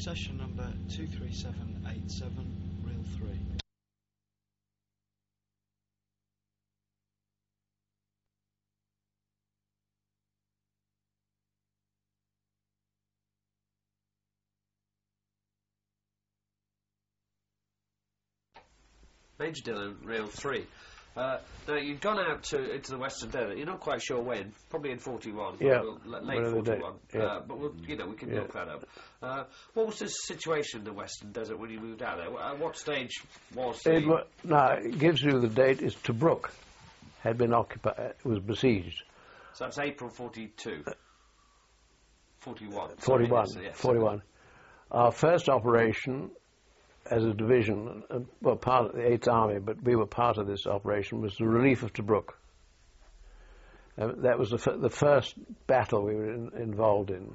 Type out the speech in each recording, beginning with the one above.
Session number 23787, reel 3. Major Dillon, reel 3. Now, you've gone out into the Western Desert. You're not quite sure when. Probably in 41. Yeah. Late 41. Yeah. But we can look that up. What was the situation in the Western Desert when you moved out there? At what stage was it? Now, it gives you the date. Is Tobruk had been occupied, was besieged. So that's April 42. 41. 41. Sorry, yes, 41. Our first operation as a division, well, part of the 8th Army, but we were part of this operation, was the relief of Tobruk. That was the first battle we were involved in.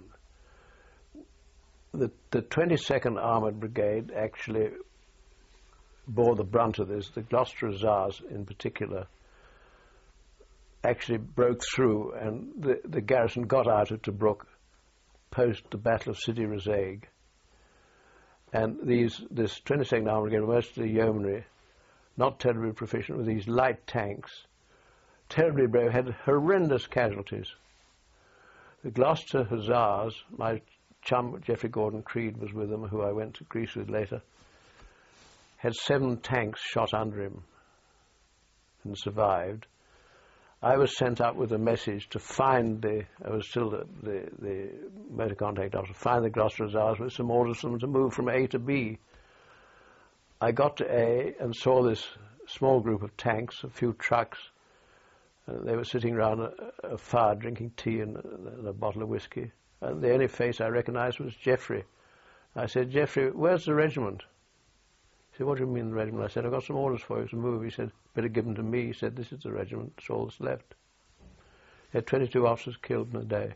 The 22nd Armoured Brigade actually bore the brunt of this. The Gloucester Hussars, in particular, actually broke through, and the garrison got out of Tobruk post the Battle of Sidi Rezaiq. And this 22nd Armoured Brigade, mostly yeomanry, not terribly proficient with these light tanks, terribly brave, had horrendous casualties. The Gloucester Hussars, my chum Geoffrey Gordon Creed was with them, who I went to Greece with later, had 7 tanks shot under him and survived. I was sent up with a message to find I was still the motor contact officer, find the Gloucester Hussars with some orders for them to move from A to B. I got to A and saw this small group of tanks, a few trucks. They were sitting around a fire drinking tea and a bottle of whiskey. And the only face I recognized was Geoffrey. I said, "Geoffrey, where's the regiment?" He said, "What do you mean the regiment?" I said, "I've got some orders for you to move." He said, "Better give them to me." He said, "This is the regiment, it's all that's left." He had 22 officers killed in a day.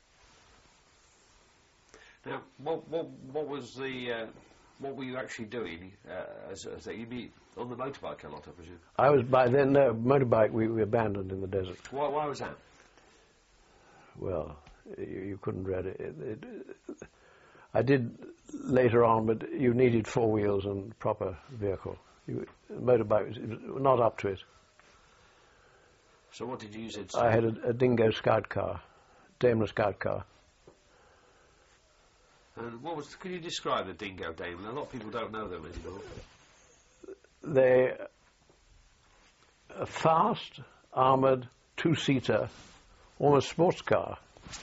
Now, what was the what were you actually doing you'd be on the motorbike a lot, I presume? I was, by then, no, motorbike we abandoned in the desert. Why was that? Well, you couldn't read it. I did later on, but you needed 4 wheels and proper vehicle. Motorbike was not up to it. So what did you use instead? I had a Dingo Scout car, Daimler Scout car. And can you describe the Dingo Daimler? A lot of people don't know them anymore. They're a fast, armoured, 2-seater, almost sports car.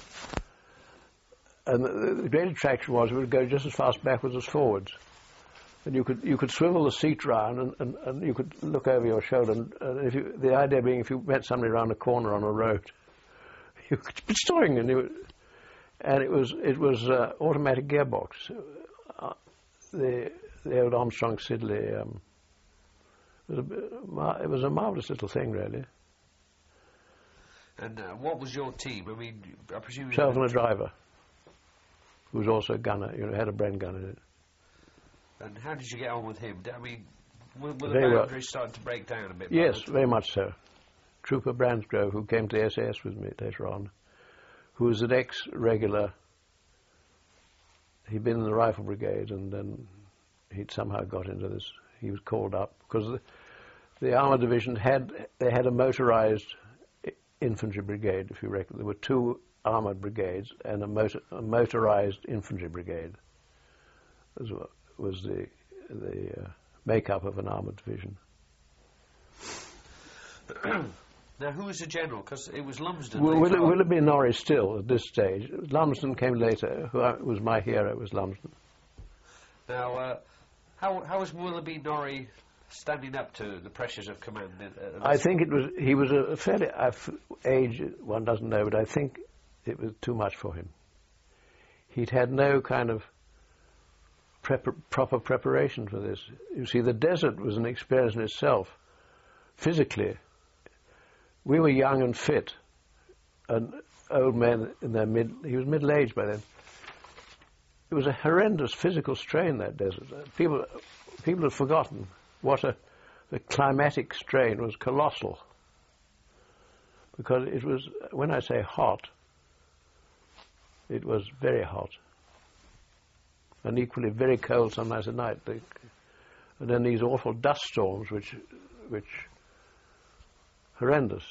And the great attraction was it would go just as fast backwards as forwards. And you could swivel the seat round and you could look over your shoulder. And the idea being, if you met somebody around a corner on a road, you could be storing, and it was automatic gearbox. The old Armstrong Siddeley. It was a marvelous little thing, really. And what was your team? I mean, I presume myself and a driver, who was also a gunner. Had a Bren gun in it. And how did you get on with him? I mean, were the boundaries starting to break down a bit? Yes, very much so. Trooper Bransgrove, who came to SAS with me later on, who was an ex-regular. He'd been in the Rifle Brigade, and then he'd somehow got into this. He was called up because the Armour Division had a motorised infantry brigade. If you reckon, there were 2 armoured brigades and a motorised infantry brigade. Was the make-up of an armoured division. Now, who was the general? Because it was Lumsden. Willoughby Norrie still at this stage. Lumsden came later. Who was my hero was Lumsden. Now, how was Willoughby Norrie standing up to the pressures of command? I think he was a fairly age one doesn't know, but I think it was too much for him. He'd had no kind of proper preparation for this. You see, the desert was an experience in itself. Physically, we were young and fit, and old men in their he was middle-aged by then. It was a horrendous physical strain, that desert. People have forgotten the climatic strain was colossal. Because it was, when I say hot, it was very hot. and equally very cold some nights at night. And then these awful dust storms, which horrendous.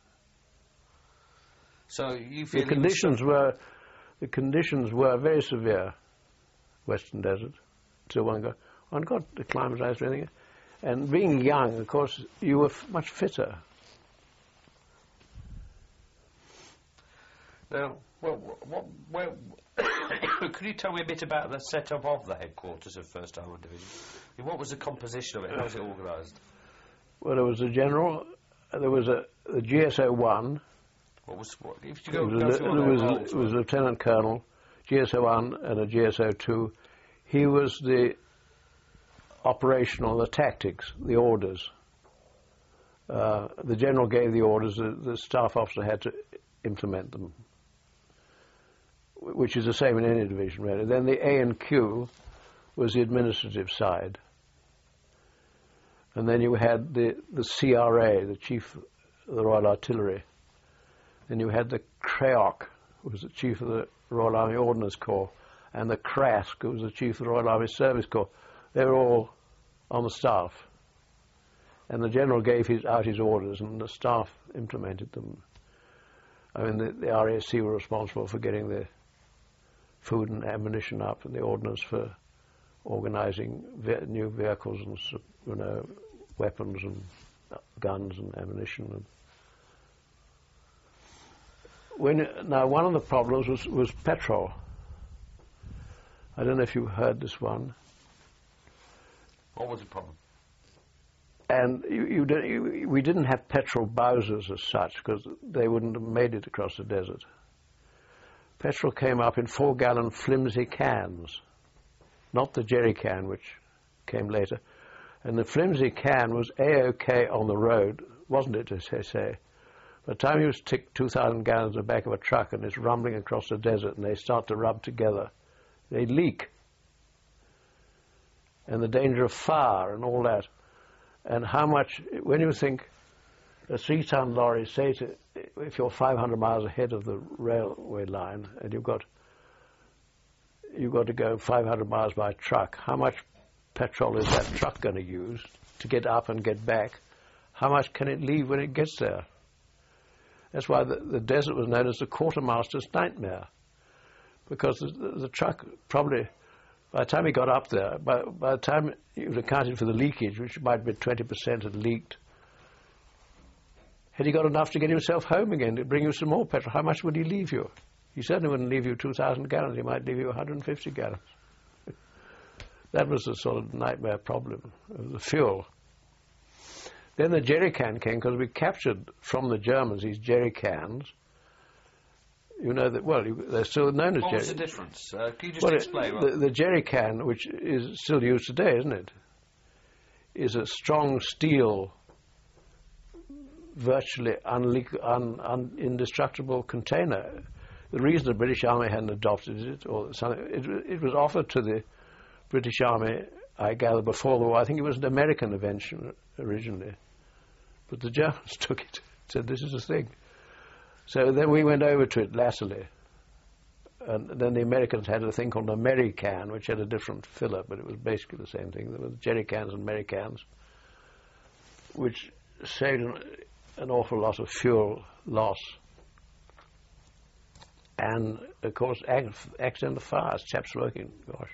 So you feel The conditions were very severe, Western Desert, till one got acclimatized to anything. And being young, of course, you were much fitter. Now, where could you tell me a bit about the setup of the headquarters of 1st Armoured Division? I mean, what was the composition of it? How was it organised? Well, there was a general, there was the GSO-1. If you go through it was a Lieutenant Colonel, GSO-1 and a GSO-2. He was the operational, the tactics, the orders. The general gave the orders, the staff officer had to implement them, which is the same in any division, really. Then the A&Q was the administrative side. And then you had the CRA, the Chief of the Royal Artillery. Then you had the CREOC, who was the Chief of the Royal Army Ordnance Corps, and the CRASC, who was the Chief of the Royal Army Service Corps. They were all on the staff. And the General gave out his orders, and the staff implemented them. I mean, the RAC were responsible for getting the food and ammunition up, and the ordnance for organising new vehicles and weapons and guns and ammunition. Now, one of the problems was petrol. I don't know if you heard this one. What was the problem? And we didn't have petrol Bowsers as such, because they wouldn't have made it across the desert. Petrol came up in 4-gallon flimsy cans, not the jerry can, which came later. And the flimsy can was A-OK on the road, wasn't it, as they say? By the time you stick 2,000 gallons in the back of a truck and it's rumbling across the desert and they start to rub together, they leak. And the danger of fire and all that. And how much, when you think a 3-ton lorry, say if you're 500 miles ahead of the railway line and you've got to go 500 miles by truck, how much petrol is that truck going to use to get up and get back? How much can it leave when it gets there? That's why the desert was known as the quartermaster's nightmare, because the truck probably, by the time he got up there, by the time you'd accounted for the leakage, which might be 20% had leaked, had he got enough to get himself home again, to bring you some more petrol, how much would he leave you? He certainly wouldn't leave you 2,000 gallons. He might leave you 150 gallons. That was the sort of nightmare problem of the fuel. Then the jerry can came, because we captured from the Germans these jerry cans. You know that, well, they're still known as jerry. What was the difference? Can you just explain? The jerry can, which is still used today, isn't it, is a strong steel, virtually indestructible container. The reason the British Army hadn't adopted it, or something, it was offered to the British Army, I gather, before the war. I think it was an American invention originally. But the Germans took it, said, this is a thing. So then we went over to it latterly. And then the Americans had a thing called an American, which had a different filler, but it was basically the same thing. There were jerry cans and Americans, which saved an awful lot of fuel loss. And, of course, accidental fires, chaps working, gosh.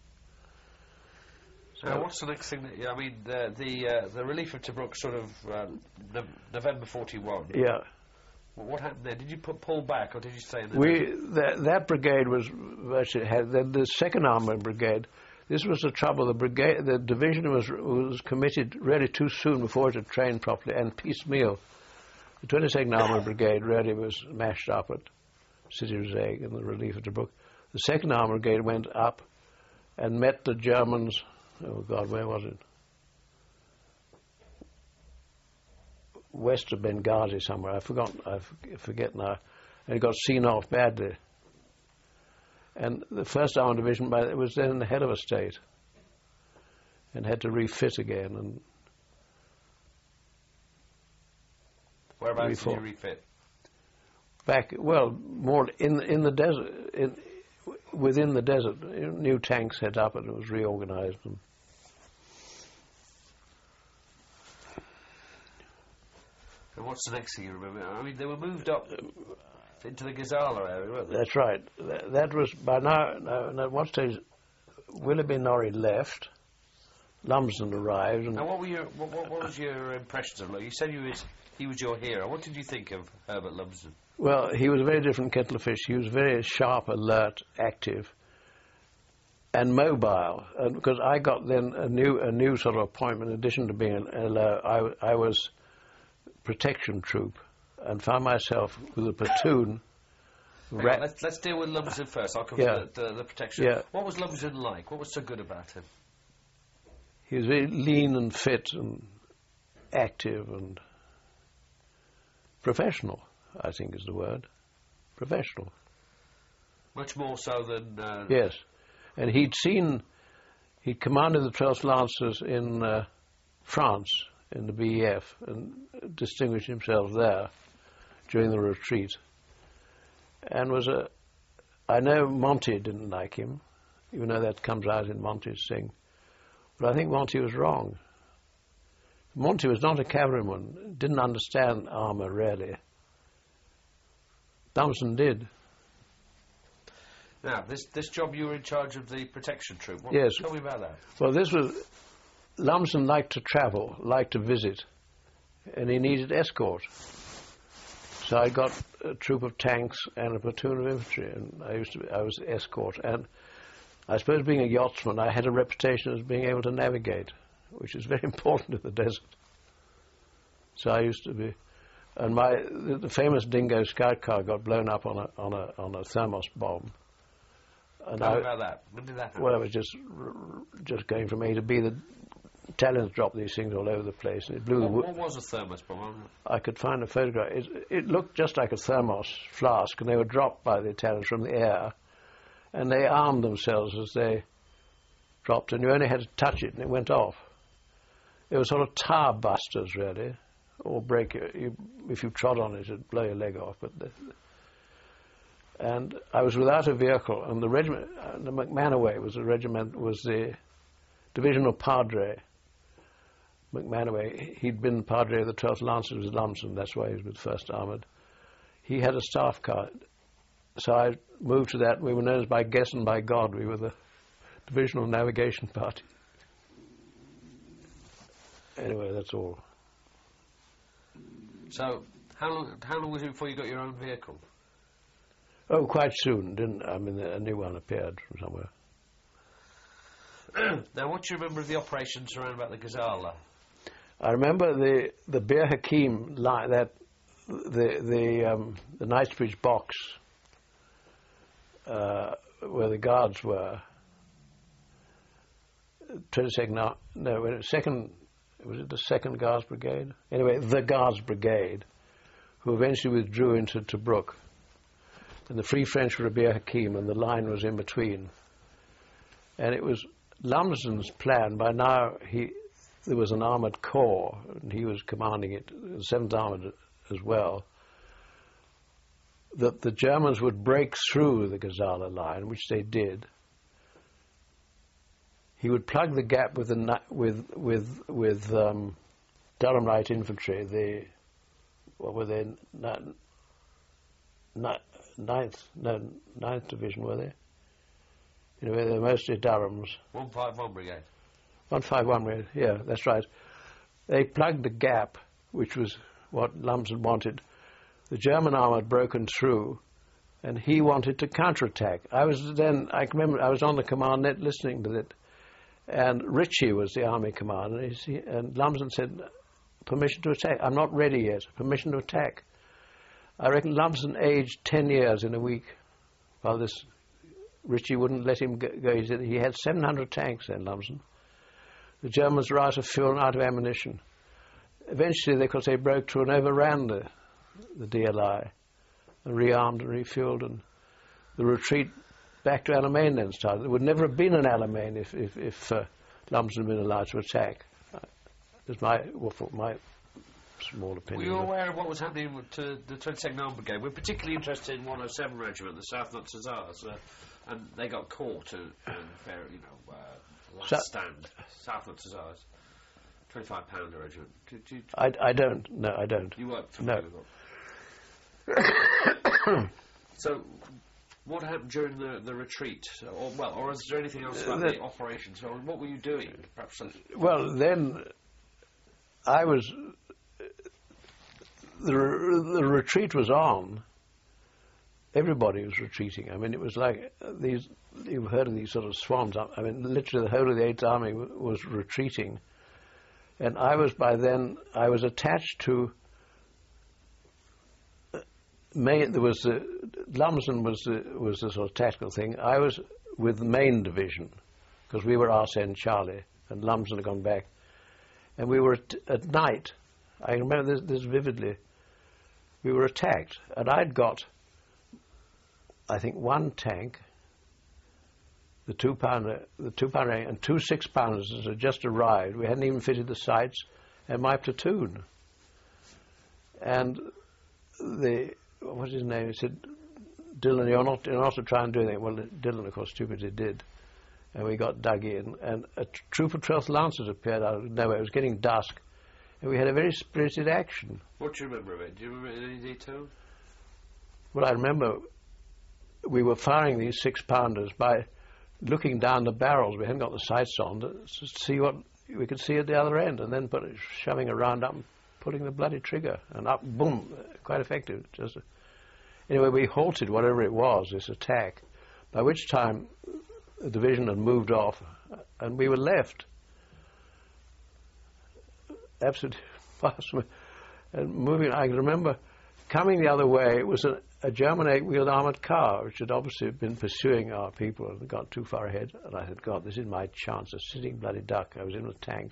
So what's the next thing that, I mean, the relief of Tobruk sort of November 41. Yeah. What happened there? Did you pull back, or did you stay in the that brigade was virtually had the 2nd Armoured Brigade. This was the trouble. The division was committed really too soon before it had trained properly and piecemeal. The 22nd Armoured Brigade really was mashed up at Sidi Rezegh in the relief of Tobruk. The 2nd Armoured Brigade went up and met the Germans. Oh God, where was it? West of Benghazi somewhere. I forget now. And it got seen off badly. And the 1st Armoured Division was then in the head of a state and had to refit again. And whereabouts did you refit? Back, well, more in the desert. within the desert, new tanks set up and it was reorganised. And what's the next thing you remember? I mean, they were moved up into the Gazala area, weren't they? That's right. That was by now. At one stage, Willoughby Norrie left. Lumsden arrived. And now, what was your impressions of him? You said he was your hero. What did you think of Herbert Lumsden? Well, he was a very different kettle of fish. He was very sharp, alert, active, and mobile. And because I got then a new sort of appointment. In addition to being an LO, I was protection troop, and found myself with a platoon. Let's deal with Lumsden first. I'll come to the protection. Yeah. What was Lumsden like? What was so good about him? He was very lean and fit and active and professional, I think is the word. Professional. Much more so than... Yes. And he'd commanded the 12th Lancers in France, in the BEF, and distinguished himself there during the retreat. And I know Monty didn't like him, even though that comes out in Monty's thing. But I think Monty was wrong. Monty was not a cavalryman, didn't understand armour really. Lumsden did. Now, this job, you were in charge of the protection troop. Yes. Tell me about that. Well, Lumsden liked to travel, liked to visit, and he needed escort. So I got a troop of tanks and a platoon of infantry, and I was escort. And I suppose being a yachtsman, I had a reputation as being able to navigate, which is very important in the desert. So I used to be, and the famous Dingo scout car got blown up on a thermos bomb. And Tell me about that. When did that happen? Well, I was just going from A to B. The Italians dropped these things all over the place, and it blew What was a thermos bomb? I could find a photograph. It looked just like a thermos flask, and they were dropped by the Italians from the air. And they armed themselves as they dropped, and you only had to touch it and it went off. It was sort of tar busters, really, or if you trod on it, it'd blow your leg off. And I was without a vehicle, and the regiment, the McManaway was the divisional padre. McManaway, he'd been padre of the 12th Lancers with Lumsden, that's why he was with 1st Armoured. He had a staff car. So I moved to that. We were known as by Guess and by God. We were the divisional navigation party. Anyway, that's all. So, how long was it before you got your own vehicle? Oh, quite soon. A new one appeared from somewhere. Now, what do you remember of the operations around about the Gazala? I remember the Bir Hakeim line, the Knightsbridge box. Where the guards were, 22nd, was it the 2nd Guards Brigade? Anyway, the Guards Brigade, who eventually withdrew into Tobruk. And the Free French were at Bir Hakeim, and the line was in between. And it was Lumsden's plan. By now, there was an armoured corps, and he was commanding it, the 7th Armoured as well, that the Germans would break through the Gazala line, which they did. He would plug the gap with Durham Light Infantry. What were they? Ninth Division, were they? You know, they're mostly Durhams. 151 Brigade. 151 Brigade. Yeah, that's right. They plugged the gap, which was what Lumsden wanted. The German armour had broken through, and he wanted to counterattack. I remember I was on the command net listening to it, and Ritchie was the army commander, and Lumsden said, permission to attack. I'm not ready yet. Permission to attack. I reckon Lumsden aged 10 years in a week, while this Ritchie wouldn't let him go. He said he had 700 tanks then, Lumsden. The Germans were out of fuel and out of ammunition. Eventually, because they broke through and overran the DLI, and rearmed and refueled, and the retreat back to Alamein then started. There would never have been an Alamein if Lumsden had been allowed to attack. It's my small opinion. Were you aware of what was happening to the 22nd Armoured Brigade? We're particularly interested in 107 Regiment, the South Notts Hussars. And they got caught in last stand, Southlands ours. £25 regiment. I don't. No, I don't. You worked for No. So, what happened during the retreat? Or is there anything else about the operation? So, what were you doing? Perhaps. Well, then I was. The retreat was on. Everybody was retreating. I mean, it was like these. You've heard of these sort of swans. I mean, literally the whole of the Eighth Army was retreating, and I was attached to. There was Lumsden was the sort of tactical thing. I was with the main division because we were Arsène Charlie and Lumsden had gone back, and we were at night. I remember this vividly. We were attacked, and I'd got, I think, one tank, the 2-pounder, and 2 6-pounders that had just arrived. We hadn't even fitted the sights, and my platoon. And what's his name? He said, "Dillon, you're not to try and do anything." Well, Dillon, of course, stupidly did, and we got dug in. And a troop of 12th Lancers appeared out of nowhere. It was getting dusk, and we had a very spirited action. What do you remember of it? Do you remember it in any detail? Well, I remember we were firing these 6-pounders by looking down the barrels. We hadn't got the sights on to see what we could see at the other end, and then shoving a round up and pulling the bloody trigger, and up, boom, quite effective. Anyway, we halted whatever it was, this attack, by which time the division had moved off, and we were left absolutely fast and moving. I can remember coming the other way. It was a German 8-wheeled armoured car, which had obviously been pursuing our people and got too far ahead. And I said, God, this is my chance, a sitting bloody duck. I was in a tank.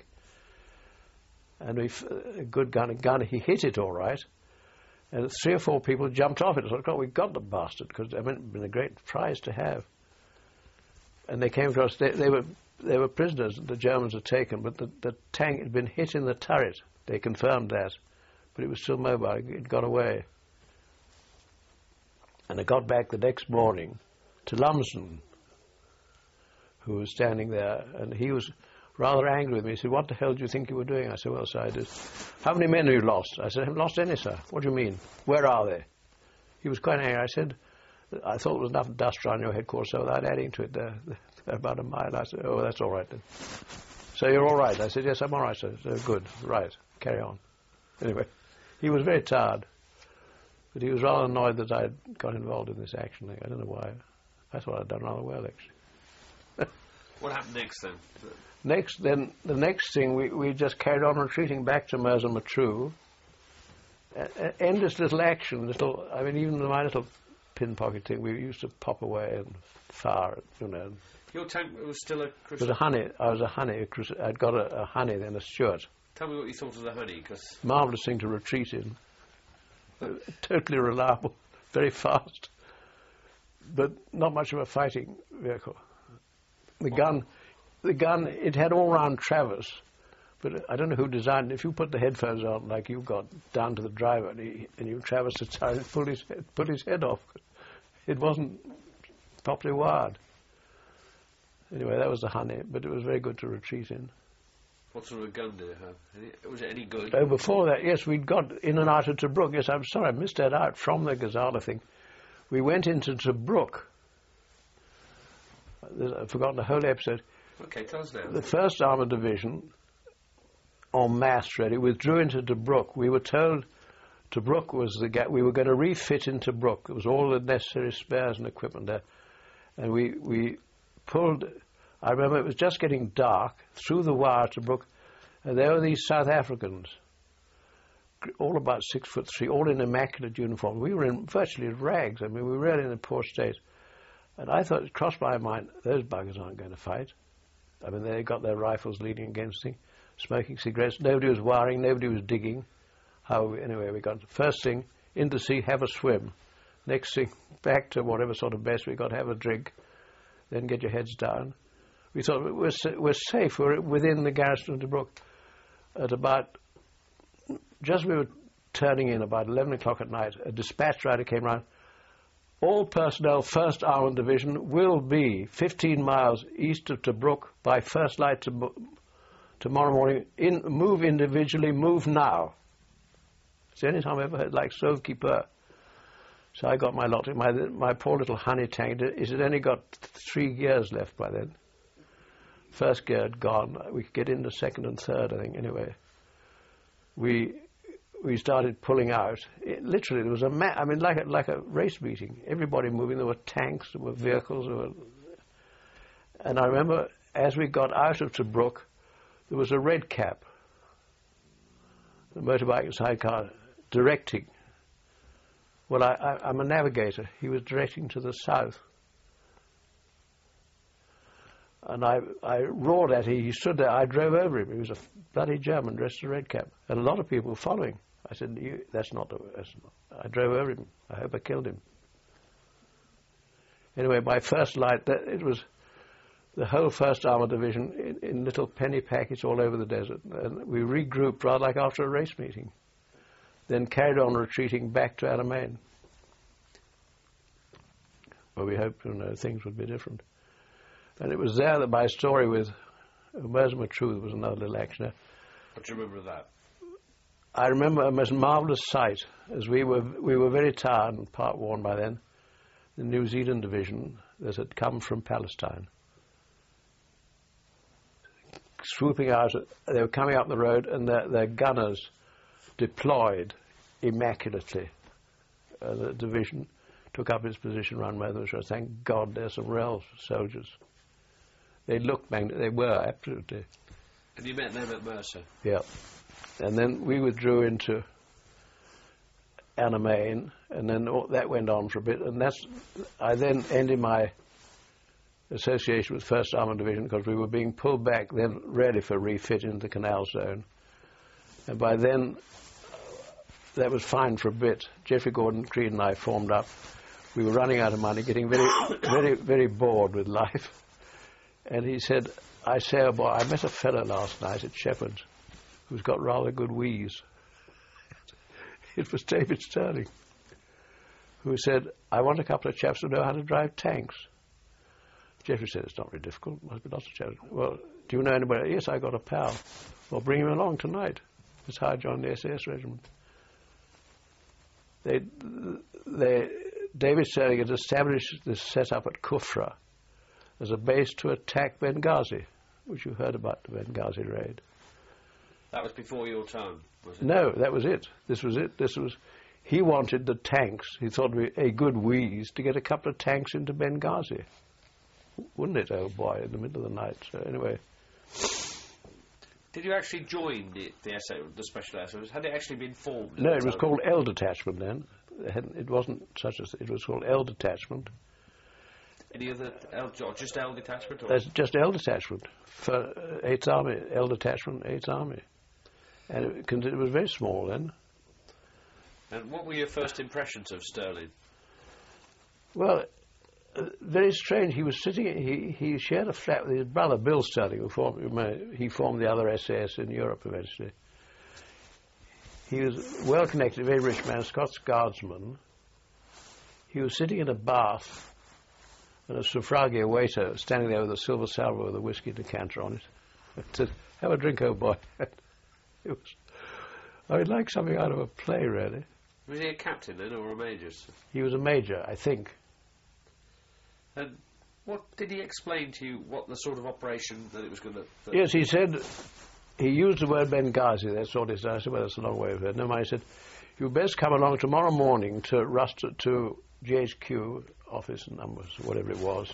And a good gun, he hit it all right. And 3 or 4 people jumped off it. I thought, God, we got the bastard, because it had been a great prize to have. And they came across, they were prisoners that the Germans had taken, but the tank had been hit in the turret. They confirmed that. But it was still mobile. It got away. And I got back the next morning to Lumsden, who was standing there, and he was rather angry with me. He said, "What the hell do you think you were doing?" I said, "Well, sir, I did." "How many men have you lost?" I said, "I haven't lost any, sir." "What do you mean? Where are they?" He was quite angry. I said, "I thought there was enough dust around your headquarters, so without adding to it, they're about a mile." I said, "Oh, that's all right then." "So you're all right?" I said, "Yes, I'm all right, sir." So, "Good, right, carry on." Anyway, he was very tired, but he was rather annoyed that I got involved in this action thing. I don't know why. I thought I'd done rather well, actually. What happened next then? The next thing, we just carried on retreating back to Mersa Matruh. Endless little action, I mean, even my little pin pocket thing, we used to pop away and fire, you know. Your tank was still a Crusader? It was a Honey. I was a Honey. I'd got a Honey, then a Stuart. Tell me what you thought of the Honey, because... Marvellous thing to retreat in. Totally reliable, very fast, but not much of a fighting vehicle. The gun, it had all-round traverse, but I don't know who designed it. If you put the headphones on, like you got, down to the driver, and you traversed the side, it put his head off. It wasn't properly wired. Anyway, that was the Honey, but it was very good to retreat in. What sort of a gun did it have? Was it any good? Oh, before that, yes, we'd got in and out of Tobruk. Yes, I'm sorry, I missed that out from the Gazala thing. We went into Tobruk. I've forgotten the whole episode. Okay, tell us now. The 1st Armoured Division, en masse ready, withdrew into Tobruk. We were told Tobruk was the gap. We were going to refit in Tobruk. There was all the necessary spares and equipment there. And we pulled... I remember it was just getting dark, through the wire to Tobruk, and there were these South Africans, all about 6'3", all in immaculate uniform. We were in virtually rags. I mean, we were really in a poor state. And I thought, it crossed my mind, those buggers aren't going to fight. I mean, they got their rifles leaning against things, smoking cigarettes. Nobody was wiring, nobody was digging. Anyway, we got, first thing, in the sea, have a swim. Next thing, back to whatever sort of mess we got, have a drink. Then get your heads down. We thought we're safe. We're within the garrison of Tobruk. At about, just we were turning in about 11 o'clock at night, a dispatch rider came round. all personnel 1st Armoured Division will be 15 miles east of Tobruk by first light tomorrow morning. Move individually, move now. It's the only time I've ever heard like sauve-qui-peut. So I got my lot. My poor little honey tank, it had only got 3 gears left by then. First gear had gone. We could get into second and third, I think, anyway. We started pulling out. Literally, there was like a race meeting. Everybody moving. There were tanks, there were vehicles. And I remember as we got out of Tobruk, there was a red cap, the motorbike and sidecar, directing. Well, I'm a navigator. He was directing to the south. And I roared at him. He stood there. I drove over him. He was a bloody German dressed in a red cap. And a lot of people were following. I said, that's not. I drove over him. I hope I killed him. Anyway, by first light, it was the whole 1st Armoured Division in little penny packets all over the desert. And we regrouped rather like after a race meeting. Then carried on retreating back to Alamein, where we hoped things would be different. And it was there that my story with Merza Matruh was another little action. What do you remember of that? I remember a most marvellous sight, as we were very tired and part worn by then, the New Zealand division that had come from Palestine. Swooping out, they were coming up the road, and their gunners deployed immaculately. The division took up its position around Merthyr. Thank God there's some real soldiers. They looked they were, absolutely. And you met them at Mersa? Yeah. And then we withdrew into Alamein, and then that went on for a bit. And I then ended my association with 1st Armoured Division because we were being pulled back then ready for refit into the Canal Zone. And by then, that was fine for a bit. Geoffrey Gordon Creed and I formed up. We were running out of money, getting very, very, very bored with life. And he said, I say, oh boy, I met a fellow last night at Shepherd's who's got rather good wheeze. It was David Stirling, who said, I want a couple of chaps who know how to drive tanks. Geoffrey said, it's not very difficult, must be lots of chaps. Well, do you know anybody? Yes, I got a pal. Well, bring him along tonight. That's how I joined the SAS regiment. David Stirling had established this setup at Kufra as a base to attack Benghazi, which you heard about, the Benghazi raid. That was before your time, was it? No, that was it. This was it. He wanted the tanks. He thought it would be a good wheeze to get a couple of tanks into Benghazi. Wouldn't it, oh boy, in the middle of the night. So anyway. Did you actually join the Special Air Service? Had it actually been formed? No, it was called L Detachment then. It wasn't such as it was called L Detachment. Any other just L Detachment? Or? That's just L Detachment for 8th Army. L Detachment, 8th Army, and it was very small then. And what were your first impressions of Stirling? Well, very strange. He was sitting. He shared a flat with his brother Bill Stirling, who formed the other SAS in Europe eventually. He was well connected, a very rich man, Scots Guardsman. He was sitting in a bath, and a suffragia waiter standing there with a silver salver with a whiskey decanter on it. Said, "Have a drink, old boy." I would like something out of a play, really. Was he a captain then, or a major? He was a major, I think. And what did he explain to you? What the sort of operation that it was going to? Yes, he said. He used the word Benghazi. That's what he said. I said, "Well, that's a long way of it." No, he said, "You best come along tomorrow morning to GHQ office numbers, whatever it was,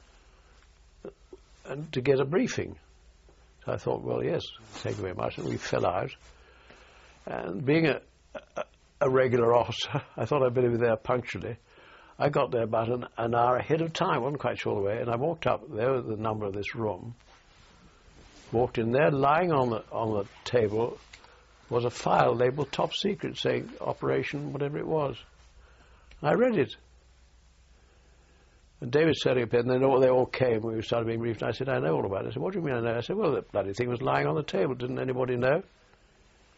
and to get a briefing." So I thought, well, yes, thank you very much. And we fell out. And being a regular officer, I thought I'd better be there punctually. I got there about an hour ahead of time. I wasn't quite sure the way. And I walked up. There was the number of this room. Walked in there. Lying on the table was a file labeled Top Secret, saying Operation whatever it was. And I read it. And David Stirling appeared, and then they all came. We started being briefed, and I said, "I know all about it." I said, "What do you mean I know?" I said, "Well, the bloody thing was lying on the table. Didn't anybody know?"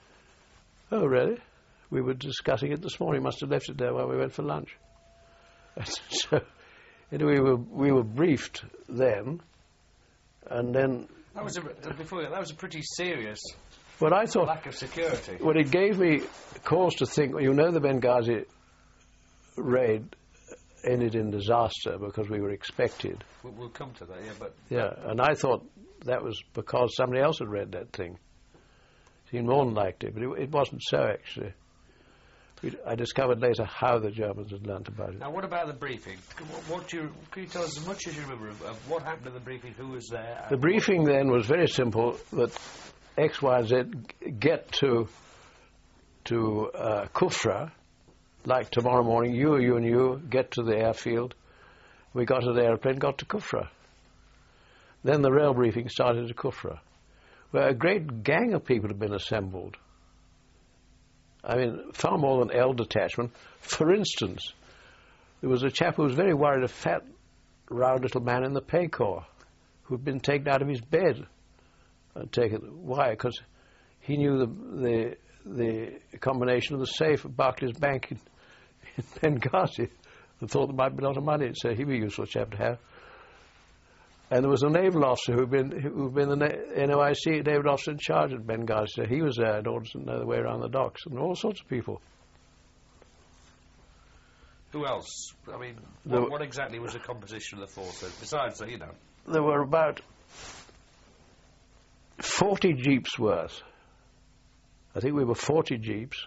"Oh, really? We were discussing it this morning. Must have left it there while we went for lunch." So anyway, we were briefed then, and then. That was a pretty serious But I thought lack of security. Well, it gave me cause to think. You know, the Benghazi raid ended in disaster because we were expected. We'll come to that, yeah. But yeah, and I thought that was because somebody else had read that thing. Seemed more than likely, but it wasn't so actually. I discovered later how the Germans had learnt about it. Now, what about the briefing? Can you tell us as much as you remember of what happened in the briefing? Who was there? The briefing then was very simple: that X, Y, and Z get to Kufra, like tomorrow morning. You and you get to the airfield. We got to the airplane, got to Kufra. Then the rail briefing started at Kufra, where a great gang of people had been assembled. I mean, far more than L detachment. For instance, there was a chap who was very worried, a fat, round little man in the Pay Corps, who'd been taken out of his bed and taken. Why? Because he knew the combination of the safe at Barclays Bank in Benghazi and thought there might be a lot of money, so he'd be a useful chap to have. And there was a naval officer who'd been the NOIC naval officer in charge at Benghazi. So he was there in order to know the way around the docks, and all sorts of people. Who else? I mean, what exactly was the composition of the force? Besides, you know, there were about 40 jeeps worth. I think we were 40 jeeps,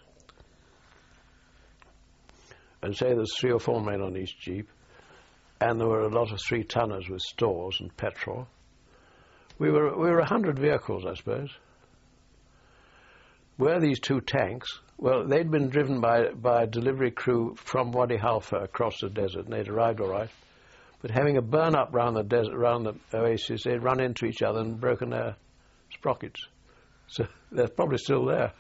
and say there's 3 or 4 men on each jeep. And there were a lot of 3-tonners with stores and petrol. We were 100 vehicles, I suppose. Where these 2 tanks? Well, they'd been driven by a delivery crew from Wadi Halfa across the desert, and they'd arrived all right. But having a burn-up round the desert, around the oasis, they'd run into each other and broken their sprockets. So they're probably still there.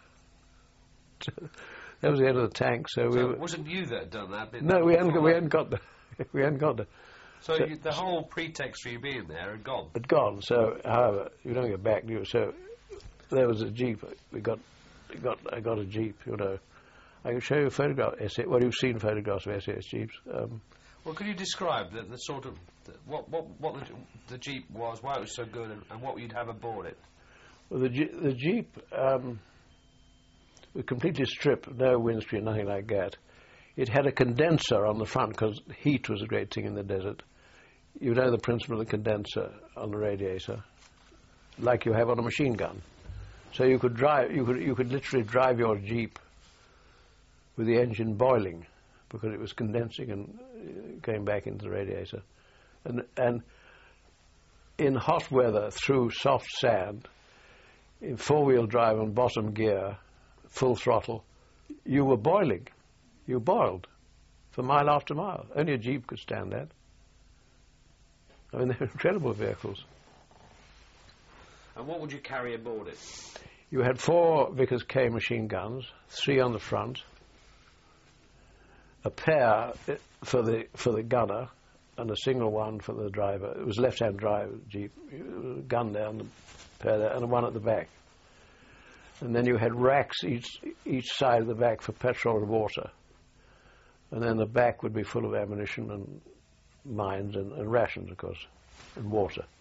That was the end of the tank. So it wasn't you that had done that? No, we hadn't got the... We hadn't got the... So the whole pretext for you being there had gone? Had gone. So, however, you don't get back, do you? So there was a jeep. I got a jeep, you know. I can show you a photograph. Well, you've seen photographs of SAS jeeps. Well, could you describe the sort of... what the jeep was, why it was so good, and what you'd have aboard it? Well, the jeep was completely stripped, no windscreen, nothing like that. It had a condenser on the front because heat was a great thing in the desert. You know the principle of the condenser on the radiator, like you have on a machine gun. So you could literally drive your jeep with the engine boiling because it was condensing and going back into the radiator. And in hot weather through soft sand, in 4-wheel drive on bottom gear, full throttle, you were boiling. You boiled for mile after mile. Only a jeep could stand that. I mean, they're incredible vehicles. And what would you carry aboard it? You had 4 Vickers K machine guns, 3 on the front, a pair for the gunner, and a single one for the driver. It was left-hand drive jeep, gun there and the pair there, and one at the back. And then you had racks each side of the back for petrol and water. And then the back would be full of ammunition and mines and rations, of course, and water.